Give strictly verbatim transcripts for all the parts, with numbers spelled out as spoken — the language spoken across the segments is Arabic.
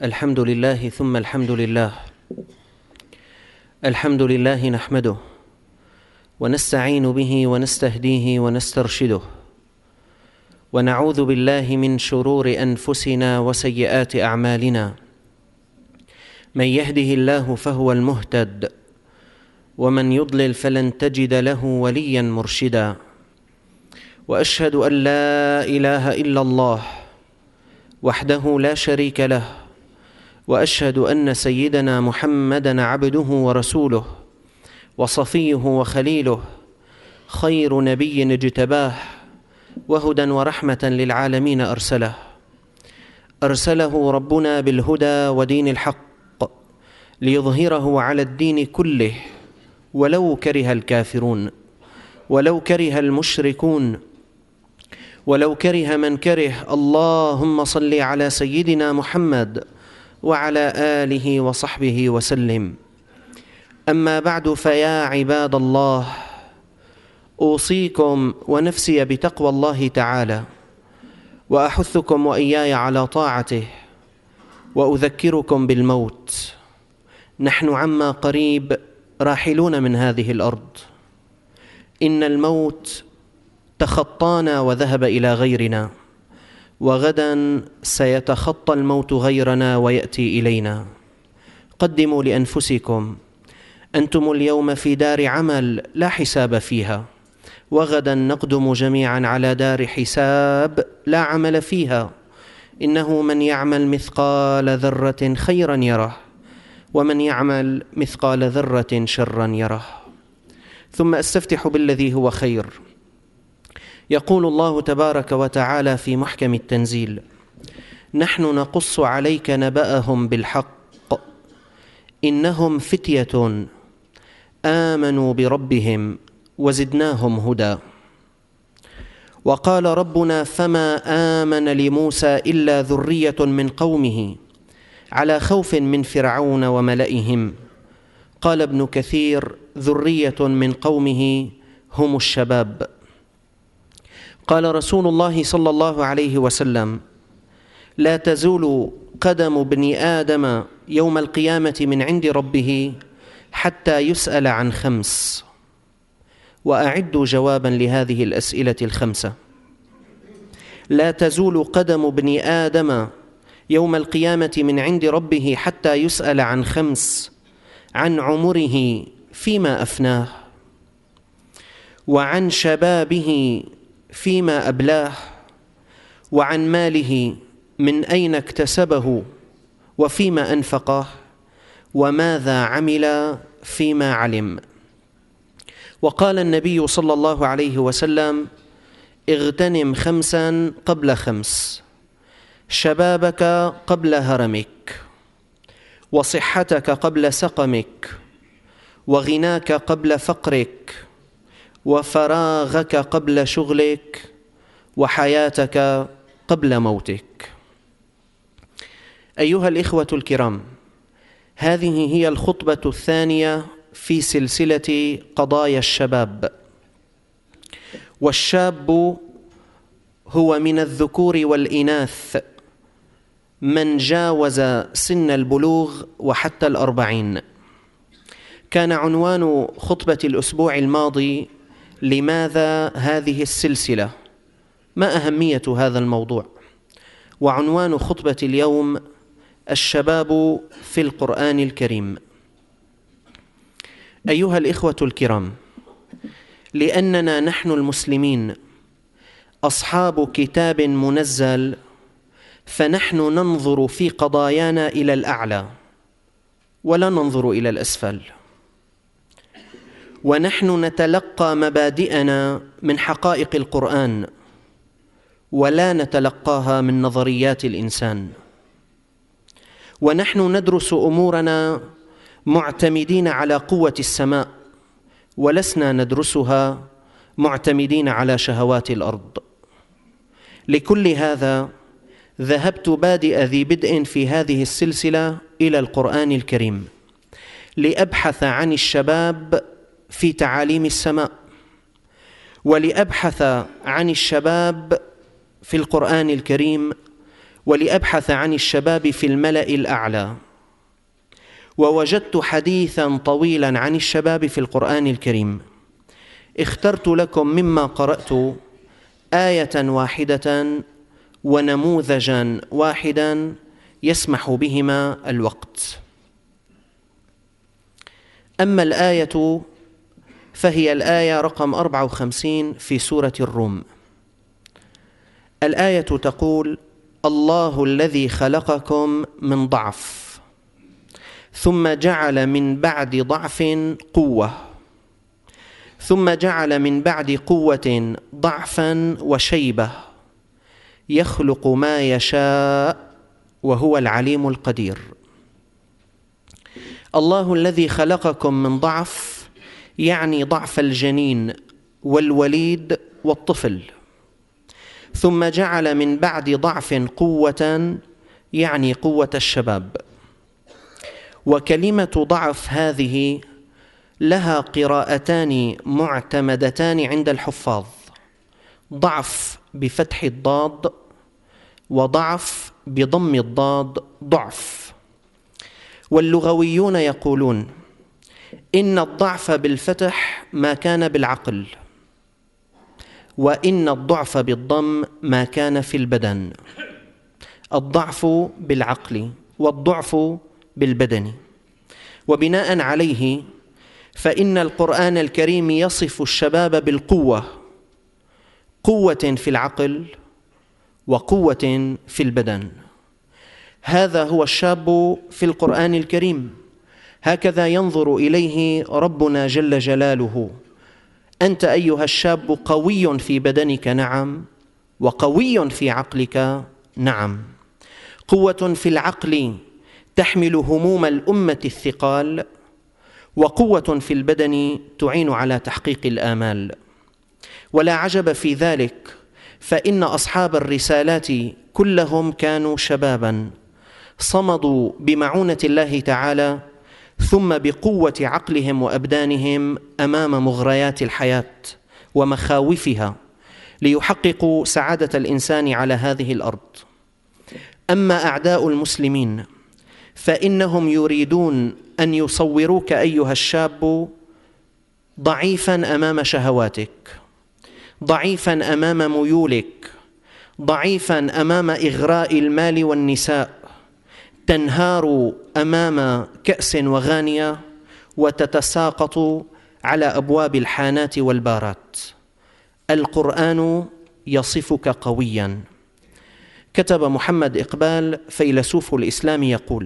الحمد لله ثم الحمد لله الحمد لله نحمده ونستعين به ونستهديه ونسترشده ونعوذ بالله من شرور أنفسنا وسيئات أعمالنا. من يهده الله فهو المهتد ومن يضلل فلن تجد له وليا مرشدا. وأشهد أن لا إله إلا الله وحده لا شريك له، وأشهد أن سيدنا محمدًا عبده ورسوله وصفيه وخليله، خير نبي اجتباه وهدى ورحمة للعالمين أرسله أرسله ربنا بالهدى ودين الحق ليظهره على الدين كله ولو كره الكافرون ولو كره المشركون ولو كره من كره. اللهم صل على سيدنا محمد وعلى آله وصحبه وسلم. أما بعد، فيا عباد الله، أوصيكم ونفسي بتقوى الله تعالى، وأحثكم وإياي على طاعته، وأذكركم بالموت. نحن عما قريب راحلون من هذه الأرض. إن الموت تخطانا وذهب إلى غيرنا، وغدا سيتخطى الموت غيرنا ويأتي إلينا. قدموا لأنفسكم، أنتم اليوم في دار عمل لا حساب فيها، وغدا نقدم جميعا على دار حساب لا عمل فيها. إنه من يعمل مثقال ذرة خيرا يره، ومن يعمل مثقال ذرة شرا يره. ثم أستفتح بالذي هو خير. يقول الله تبارك وتعالى في محكم التنزيل: نحن نقص عليك نبأهم بالحق إنهم فتية آمنوا بربهم وزدناهم هدى. وقال ربنا: فما آمن لموسى إلا ذرية من قومه على خوف من فرعون وملئهم. قال ابن كثير: ذرية من قومه هم الشباب. قال رسول الله صلى الله عليه وسلم: لا تزول قدم ابن آدم يوم القيامة من عند ربه حتى يسأل عن خمس. وأعدوا جوابا لهذه الأسئلة الخمسة. لا تزول قدم ابن آدم يوم القيامة من عند ربه حتى يسأل عن خمس: عن عمره فيما أفناه، وعن شبابه فيما أبلاه، وعن ماله من أين اكتسبه وفيما أنفقه، وماذا عمل فيما علم. وقال النبي صلى الله عليه وسلم: اغتنم خمسا قبل خمس: شبابك قبل هرمك، وصحتك قبل سقمك، وغناك قبل فقرك، وفراغك قبل شغلك، وحياتك قبل موتك. أيها الإخوة الكرام، هذه هي الخطبة الثانية في سلسلة قضايا الشباب. والشاب هو من الذكور والإناث من جاوز سن البلوغ وحتى الأربعين. كان عنوان خطبة الأسبوع الماضي: لماذا هذه السلسلة؟ ما أهمية هذا الموضوع؟ وعنوان خطبة اليوم: الشباب في القرآن الكريم. أيها الإخوة الكرام، لأننا نحن المسلمين أصحاب كتاب منزل، فنحن ننظر في قضايانا إلى الأعلى ولا ننظر إلى الأسفل، ونحن نتلقى مبادئنا من حقائق القرآن ولا نتلقاها من نظريات الإنسان، ونحن ندرس أمورنا معتمدين على قوة السماء ولسنا ندرسها معتمدين على شهوات الأرض. لكل هذا ذهبت بادئ ذي بدء في هذه السلسلة إلى القرآن الكريم لأبحث عن الشباب في تعاليم السماء، ولأبحث عن الشباب في القرآن الكريم، ولأبحث عن الشباب في الملأ الأعلى، ووجدت حديثا طويلا عن الشباب في القرآن الكريم. اخترت لكم مما قرأت آية واحدة ونموذجا واحدا يسمح بهما الوقت. أما الآية فهي الآية رقم أربعة وخمسين في سورة الروم. الآية تقول: الله الذي خلقكم من ضعف ثم جعل من بعد ضعف قوة ثم جعل من بعد قوة ضعفا وشيبة يخلق ما يشاء وهو العليم القدير. الله الذي خلقكم من ضعف يعني ضعف الجنين والوليد والطفل، ثم جعل من بعد ضعف قوة يعني قوة الشباب. وكلمة ضعف هذه لها قراءتان معتمدتان عند الحفاظ: ضعف بفتح الضاد، وضعف بضم الضاد ضعف. واللغويون يقولون إن الضعف بالفتح ما كان بالعقل، وإن الضعف بالضم ما كان في البدن. الضعف بالعقل والضعف بالبدن. وبناء عليه فإن القرآن الكريم يصف الشباب بالقوة، قوة في العقل وقوة في البدن. هذا هو الشاب في القرآن الكريم، هكذا ينظر إليه ربنا جل جلاله. أنت أيها الشاب قوي في بدنك، نعم، وقوي في عقلك، نعم. قوة في العقل تحمل هموم الأمة الثقال، وقوة في البدن تعين على تحقيق الآمال. ولا عجب في ذلك، فإن أصحاب الرسالات كلهم كانوا شبابا صمدوا بمعونة الله تعالى، ثم بقوة عقلهم وأبدانهم أمام مغريات الحياة ومخاوفها ليحققوا سعادة الإنسان على هذه الأرض. أما أعداء المسلمين فإنهم يريدون أن يصوروك أيها الشاب ضعيفا أمام شهواتك، ضعيفا أمام ميولك، ضعيفا أمام إغراء المال والنساء، تنهار أمام كأس وغانية وتتساقط على أبواب الحانات والبارات. القرآن يصفك قويا. كتب محمد إقبال فيلسوف الإسلام يقول: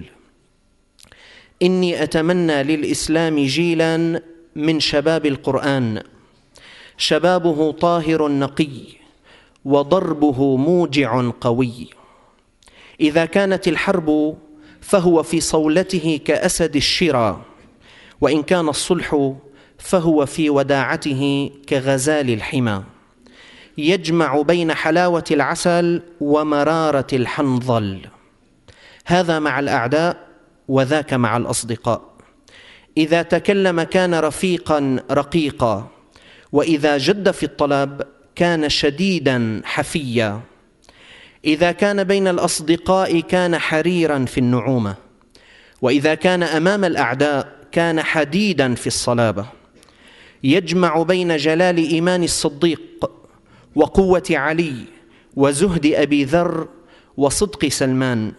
إني أتمنى للإسلام جيلا من شباب القرآن، شبابه طاهر نقي وضربه موجع قوي. إذا كانت الحرب فهو في صولته كأسد الشرى، وإن كان الصلح فهو في وداعته كغزال الحمى. يجمع بين حلاوة العسل ومرارة الحنظل. هذا مع الأعداء وذاك مع الأصدقاء. إذا تكلم كان رفيقا رقيقا، وإذا جد في الطلب كان شديدا حفيا. إذا كان بين الأصدقاء كان حريرا في النعومة، وإذا كان أمام الأعداء كان حديدا في الصلابة. يجمع بين جلال إيمان الصديق وقوة علي وزهد أبي ذر وصدق سلمان.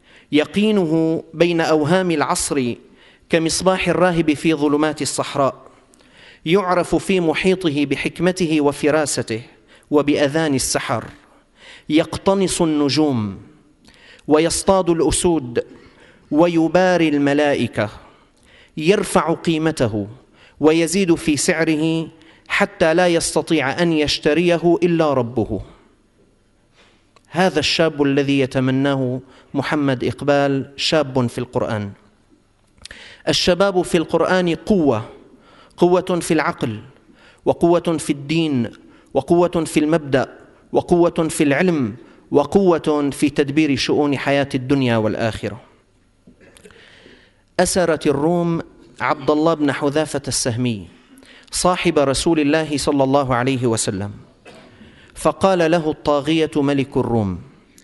يقينه بين أوهام العصر كمصباح الراهب في ظلمات الصحراء. يعرف في محيطه بحكمته وفراسته وبأذان السحر. يقتنص النجوم ويصطاد الأسود ويباري الملائكة. يرفع قيمته ويزيد في سعره حتى لا يستطيع أن يشتريه إلا ربه. هذا الشاب الذي يتمناه محمد إقبال شاب في القرآن. الشباب في القرآن قوة، قوة في العقل، وقوة في الدين، وقوة في المبدأ، وقوة في العلم، وقوة في تدبير شؤون حياة الدنيا والآخرة. أسرت الروم عبد الله بن حذافة السهمي صاحب رسول الله صلى الله عليه وسلم، فقال له الطاغية ملك الروم: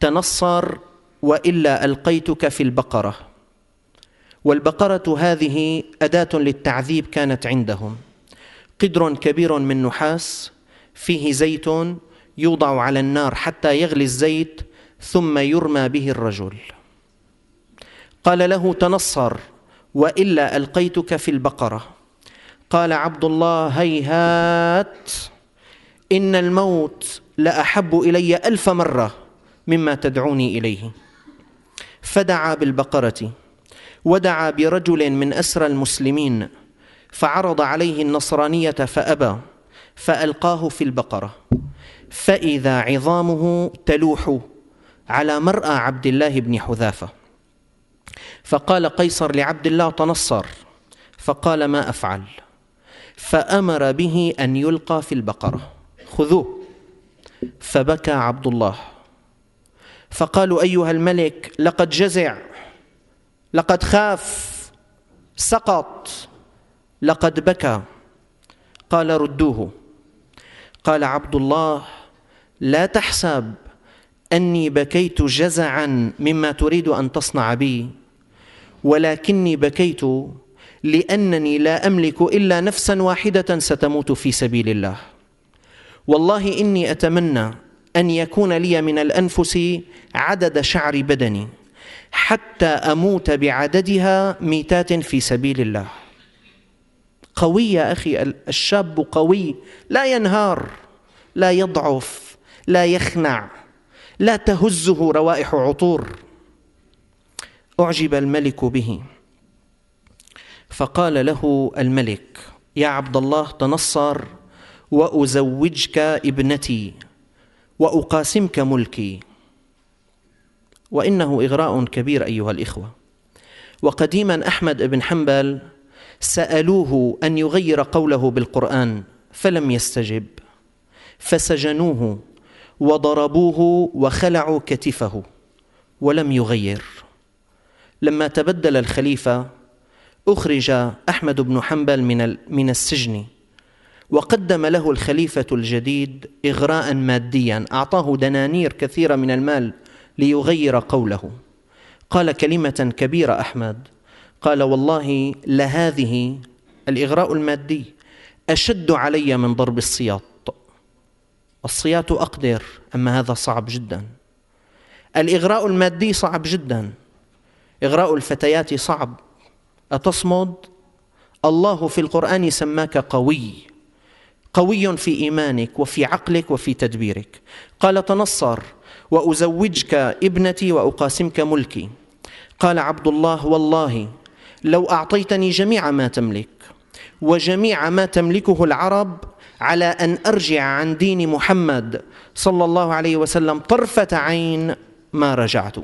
تنصر وإلا ألقيتك في البقرة. والبقرة هذه أداة للتعذيب كانت عندهم، قدر كبير من نحاس فيه زيت يوضع على النار حتى يغلي الزيت ثم يرمى به الرجل. قال له تنصر وإلا ألقيتك في البقرة. قال عبد الله هيهات، إن الموت لأحب إلي ألف مرة مما تدعوني إليه. فدعا بالبقرة ودعا برجل من أسرى المسلمين فعرض عليه النصرانية فأبى، فألقاه في البقرة، فإذا عظامه تلوح على مرأى عبد الله بن حذافة. فقال قيصر لعبد الله تنصر، فقال ما أفعل، فأمر به أن يلقى في البقرة، خذوه. فبكى عبد الله، فقالوا أيها الملك لقد جزع، لقد خاف، سقط، لقد بكى. قال ردوه. قال عبد الله لا تحسب أني بكيت جزعا مما تريد أن تصنع بي، ولكني بكيت لأنني لا أملك إلا نفسا واحدة ستموت في سبيل الله. والله إني أتمنى أن يكون لي من الأنفس عدد شعر بدني حتى أموت بعددها ميتات في سبيل الله. قوي يا أخي، الشاب قوي، لا ينهار، لا يضعف، لا يخنع، لا تهزه روائح عطور. أعجب الملك به، فقال له الملك يا عبد الله تنصر وأزوجك ابنتي وأقاسمك ملكي. وإنه إغراء كبير أيها الإخوة. وقديما أحمد بن حنبل سألوه أن يغير قوله بالقرآن فلم يستجب، فسجنوه وضربوه وخلعوا كتفه ولم يغير. لما تبدل الخليفة أخرج أحمد بن حنبل من من السجن، وقدم له الخليفة الجديد إغراء ماديا، أعطاه دنانير كثيرة من المال ليغير قوله. قال كلمة كبيرة أحمد، قال والله لهذه الإغراء المادي أشد علي من ضرب السياط. السياط أقدر، أما هذا صعب جدا. الإغراء المادي صعب جدا، إغراء الفتيات صعب. أتصمد؟ الله في القرآن سماك قوي، قوي في إيمانك وفي عقلك وفي تدبيرك. قال تنصر وأزوجك ابنتي وأقاسمك ملكي. قال عبد الله والله لو أعطيتني جميع ما تملك وجميع ما تملكه العرب على أن أرجع عن دين محمد صلى الله عليه وسلم طرفة عين ما رجعت.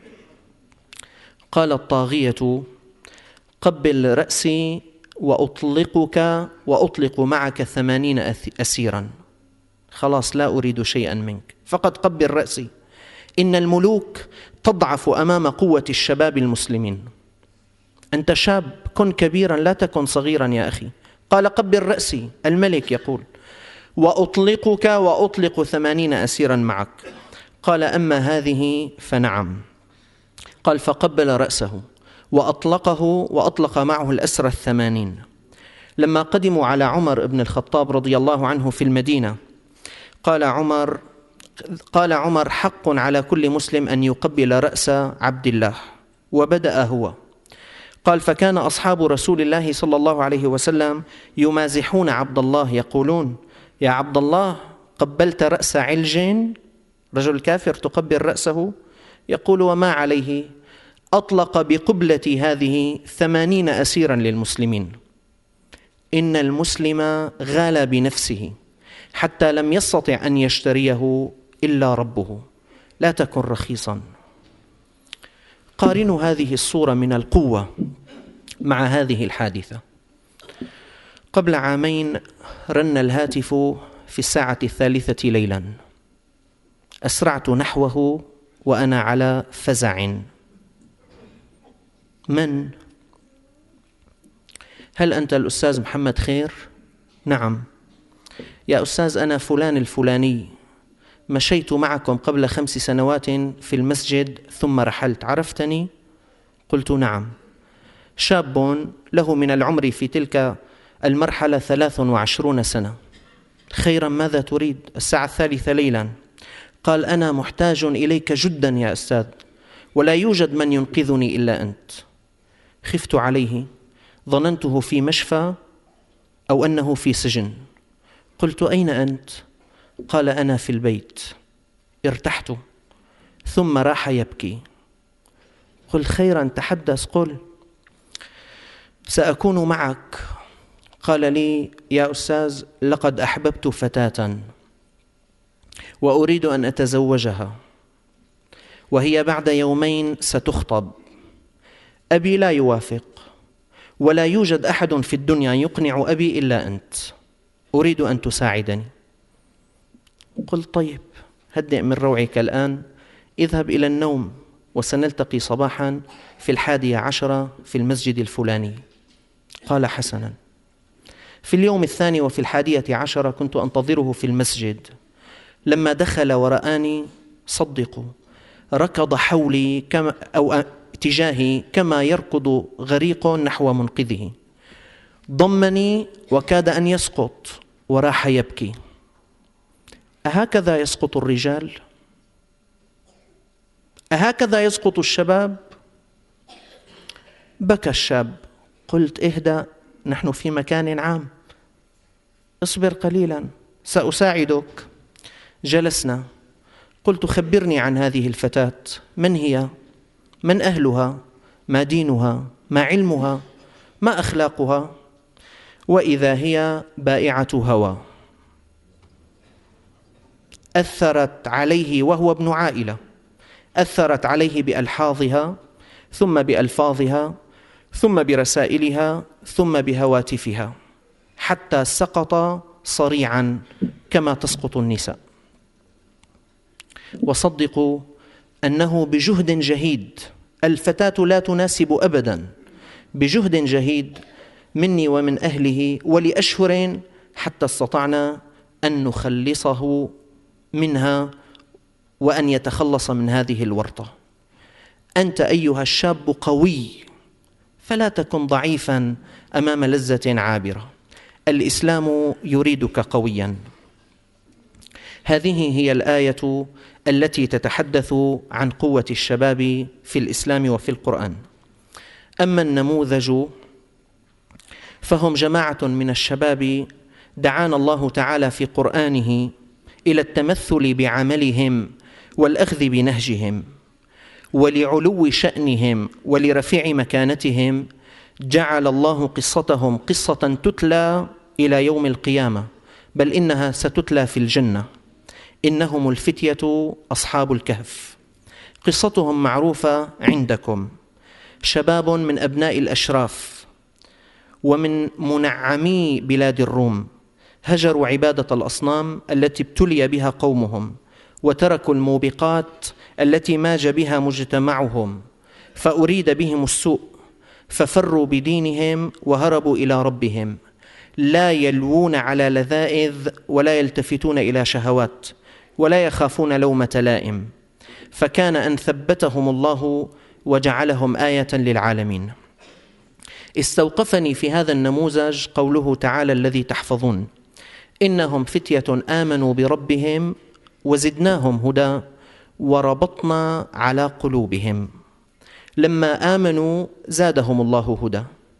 قال الطاغية قبل رأسي وأطلقك وأطلق معك ثمانين أسيرا، خلاص لا أريد شيئا منك، فقد قبل رأسي. إن الملوك تضعف أمام قوة الشباب المسلمين. أنت شاب، كن كبيرا لا تكن صغيرا يا أخي. قال قبل رأسي، الملك يقول، وأطلقك وأطلق ثمانين أسيرا معك. قال أما هذه فنعم. قال فقبل رأسه وأطلقه وأطلق معه الأسرى الثمانين. لما قدموا على عمر بن الخطاب رضي الله عنه في المدينة قال عمر قال عمر حق على كل مسلم أن يقبل رأس عبد الله، وبدأ هو. قال فكان أصحاب رسول الله صلى الله عليه وسلم يمازحون عبد الله يقولون يا عبد الله قبلت رأس علج، رجل كافر تقبل رأسه؟ يقول وما عليه، أطلق بقبلة هذه ثمانين أسيرا للمسلمين. إن المسلم غال بنفسه حتى لم يستطع أن يشتريه إلا ربه، لا تكن رخيصا. قارنوا هذه الصورة من القوة مع هذه الحادثة. قبل عامين رن الهاتف في الساعة الثالثة ليلا، أسرعت نحوه وأنا على فزع. من؟ هل أنت الأستاذ محمد خير؟ نعم. يا أستاذ أنا فلان الفلاني، مشيت معكم قبل خمس سنوات في المسجد ثم رحلت، عرفتني؟ قلت نعم. شاب له من العمر في تلك المرحلة ثلاث وعشرون سنة. خيرا، ماذا تريد؟ الساعة الثالثة ليلا. قال أنا محتاج إليك جدا يا أستاذ، ولا يوجد من ينقذني إلا أنت. خفت عليه، ظننته في مشفى أو أنه في سجن. قلت أين أنت؟ قال أنا في البيت. ارتحت، ثم راح يبكي. قل خيرا، تحدث، قل. سأكون معك. قال لي يا أستاذ لقد أحببت فتاة وأريد أن أتزوجها، وهي بعد يومين ستخطب. أبي لا يوافق، ولا يوجد أحد في الدنيا يقنع أبي إلا أنت، أريد أن تساعدني. قلت طيب، هدئ من روعك الآن، اذهب إلى النوم وسنلتقي صباحا في الحادية عشرة في المسجد الفلاني. قال حسنا. في اليوم الثاني وفي الحادية عشرة كنت أنتظره في المسجد. لما دخل ورآني، صدقوا، ركض حولي كما أو اتجاهي كما يركض غريق نحو منقذه، ضمني وكاد أن يسقط وراح يبكي. أهكذا يسقط الرجال؟ أهكذا يسقط الشباب؟ بكى الشاب. قلت اهدأ، نحن في مكان عام، اصبر قليلا سأساعدك. جلسنا. قلت خبرني عن هذه الفتاة، من هي؟ من أهلها؟ ما دينها؟ ما علمها؟ ما أخلاقها؟ وإذا هي بائعة هوى. أثرت عليه وهو ابن عائلة، أثرت عليه بألحاظها، ثم بألفاظها، ثم برسائلها، ثم بهواتفها، حتى سقط صريعا كما تسقط النساء. وصدقوا أنه بجهد جهيد، الفتاة لا تناسب أبدا، بجهد جهيد مني ومن أهله ولأشهر حتى استطعنا أن نخلصه منها وأن يتخلص من هذه الورطة. أنت أيها الشاب قوي، فلا تكن ضعيفا أمام لذة عابرة، الإسلام يريدك قويا. هذه هي الآية التي تتحدث عن قوة الشباب في الإسلام وفي القرآن. أما النموذج فهم جماعة من الشباب دعانا الله تعالى في قرآنه إلى التمثل بعملهم والأخذ بنهجهم، ولعلو شأنهم ولرفيع مكانتهم جعل الله قصتهم قصة تتلى إلى يوم القيامة، بل إنها ستتلى في الجنة. إنهم الفتية أصحاب الكهف، قصتهم معروفة عندكم، شباب من أبناء الأشراف ومن منعمي بلاد الروم، هجروا عبادة الأصنام التي ابتلي بها قومهم، وتركوا الموبقات التي ماج بها مجتمعهم، فأريد بهم السوء، ففروا بدينهم وهربوا إلى ربهم، لا يلوون على لذائذ ولا يلتفتون إلى شهوات ولا يخافون لومة لائم، فكان أن ثبتهم الله وجعلهم آية للعالمين. استوقفني في هذا النموذج قوله تعالى الذي تحفظون: إنهم فتية آمنوا بربهم وزدناهم هدى وربطنا على قلوبهم. لما آمنوا زادهم الله هدى،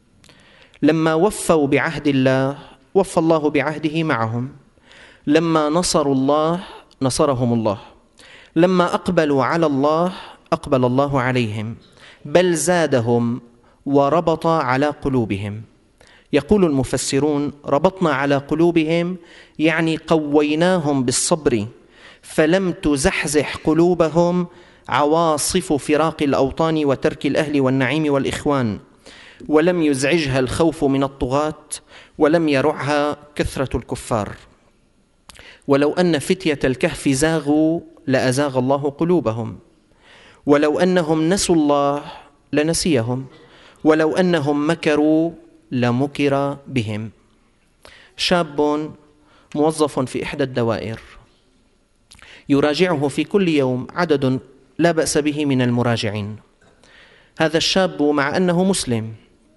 لما وفوا بعهد الله وفى الله بعهده معهم، لما نصروا الله نصرهم الله، لما أقبلوا على الله أقبل الله عليهم، بل زادهم وربط على قلوبهم. يقول المفسرون: ربطنا على قلوبهم يعني قويناهم بالصبر، فلم تزحزح قلوبهم عواصف فراق الأوطان وترك الأهل والنعيم والإخوان، ولم يزعجها الخوف من الطغاة، ولم يرعها كثرة الكفار. ولو أن فتية الكهف زاغوا لأزاغ الله قلوبهم، ولو أنهم نسوا الله لنسيهم، ولو أنهم مكروا لمكر بهم. شاب موظف في إحدى الدوائر يراجعه في كل يوم عدد لا بأس به من المراجعين. هذا الشاب مع أنه مسلم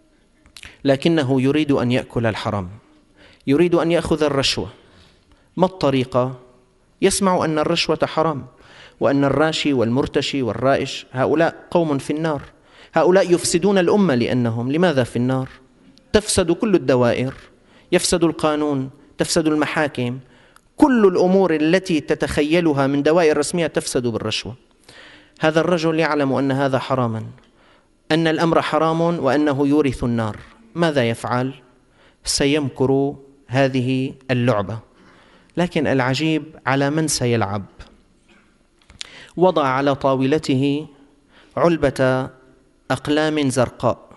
لكنه يريد أن يأكل الحرام، يريد أن يأخذ الرشوة. ما الطريقة؟ يسمع أن الرشوة حرام، وأن الراشي والمرتشي والرائش هؤلاء قوم في النار، هؤلاء يفسدون الأمة. لأنهم لماذا في النار؟ تفسد كل الدوائر، يفسد القانون، تفسد المحاكم، كل الأمور التي تتخيلها من دوائر رسمية تفسد بالرشوة. هذا الرجل يعلم أن هذا حراما، أن الأمر حرام وأنه يورث النار. ماذا يفعل؟ سيمكر هذه اللعبة. لكن العجيب على من سيلعب. وضع على طاولته علبة أقلام زرقاء،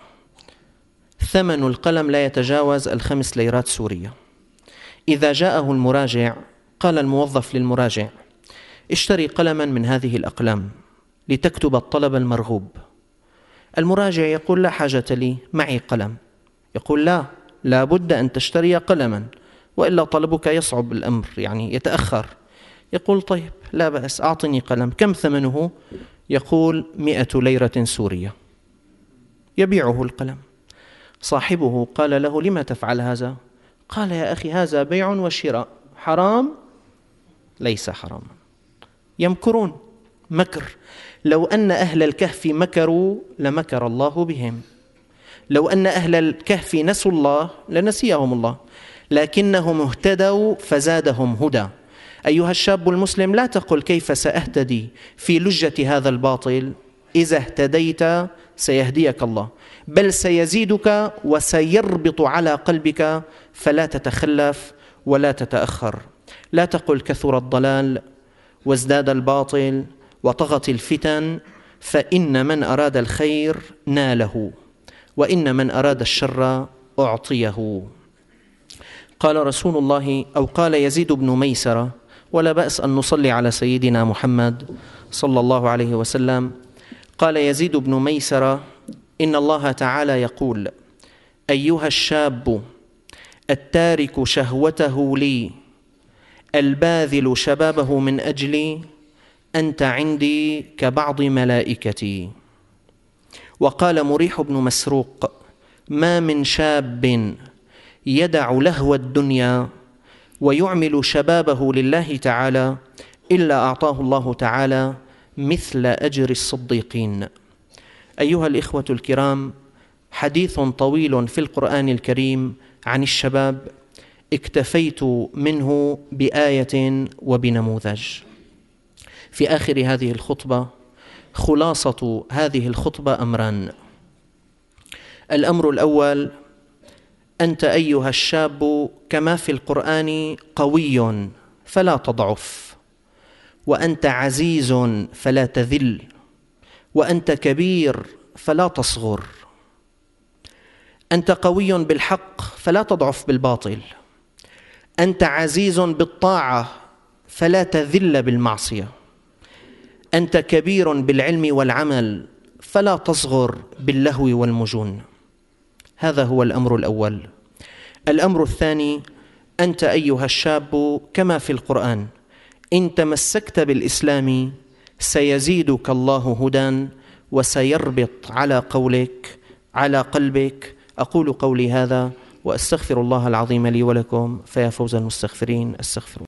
ثمن القلم لا يتجاوز الخمس ليرات سورية. إذا جاءه المراجع قال الموظف للمراجع: اشتري قلما من هذه الأقلام لتكتب الطلب المرغوب. المراجع يقول: لا حاجة لي، معي قلم. يقول: لا، لا بد أن تشتري قلما وإلا طلبك يصعب الأمر، يعني يتأخر. يقول: طيب لا بأس، أعطني قلم. كم ثمنه؟ يقول: مئة ليرة سورية. يبيعه القلم. صاحبه قال له: لما تفعل هذا؟ قال: يا أخي هذا بيع وشراء، حرام؟ ليس حراما. يمكرون مكر. لو أن أهل الكهف مكروا لمكر الله بهم، لو أن أهل الكهف نسوا الله لنسيهم الله، لكنهم اهتدوا فزادهم هدى. أيها الشاب المسلم، لا تقل كيف سأهتدي في لجة هذا الباطل. إذا اهتديت سيهديك الله، بل سيزيدك وسيربط على قلبك، فلا تتخلف ولا تتأخر. لا تقل كثر الضلال وازداد الباطل وطغت الفتن، فإن من أراد الخير ناله، وإن من أراد الشر أعطيه. قال رسول الله، أو قال يزيد بن ميسرة، ولا بأس أن نصلي على سيدنا محمد صلى الله عليه وسلم. قال يزيد بن ميسرة: إن الله تعالى يقول: أيها الشاب التارك شهوته لي الباذل شبابه من أجلي، أنت عندي كبعض ملائكتي. وقال مريح بن مسروق: ما من شاب يدع لهو الدنيا ويعمل شبابه لله تعالى إلا أعطاه الله تعالى مثل أجر الصديقين. أيها الإخوة الكرام، حديث طويل في القرآن الكريم عن الشباب، اكتفيت منه بآية وبنموذج. في آخر هذه الخطبة خلاصة هذه الخطبة أمران. الأمر الأول: أنت أيها الشاب كما في القرآن قوي فلا تضعف، وأنت عزيز فلا تذل، وأنت كبير فلا تصغر. أنت قوي بالحق فلا تضعف بالباطل، أنت عزيز بالطاعة فلا تذل بالمعصية، أنت كبير بالعلم والعمل فلا تصغر باللهو والمجون. هذا هو الأمر الأول. الأمر الثاني: أنت أيها الشاب كما في القرآن إن تمسكت بالإسلام سيزيدك الله هدى وسيربط على قولك على قلبك. أقول قولي هذا وأستغفر الله العظيم لي ولكم، فيا فوز المستغفرين. استغفر